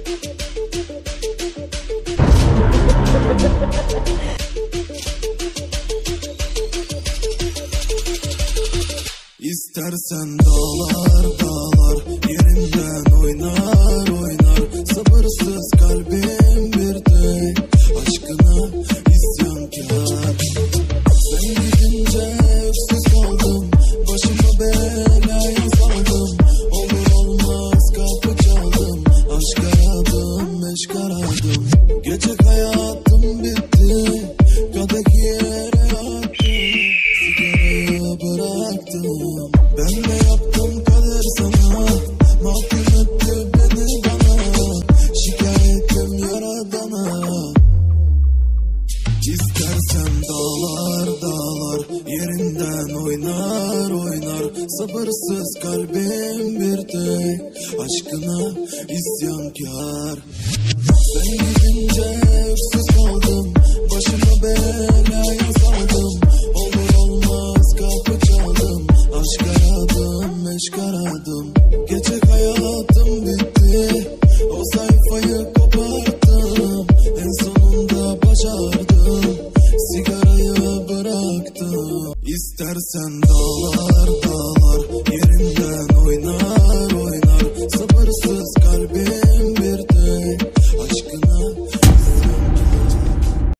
İstersen dağlar dağlar yerinden oynar oynar. Sabırsız kalbim bir tek aşkına isyankar. Sen gidince öksüz kaldım, başıma belaya saldım. Olur olmaz kapı çaldım, aşk aradım, meşk aradım. Gece hayatım bitti, kadeh yere attım, sigarayı bıraktım. Ben de yaptım kader sana, mahkum etti beni bana, şikayetim yaradana. İstersen dağlar dağlar yerinden oynar oynar. Sabırsız kalbim bir tek aşkına isyankar. Sen gidince öksüz kaldım, başıma bela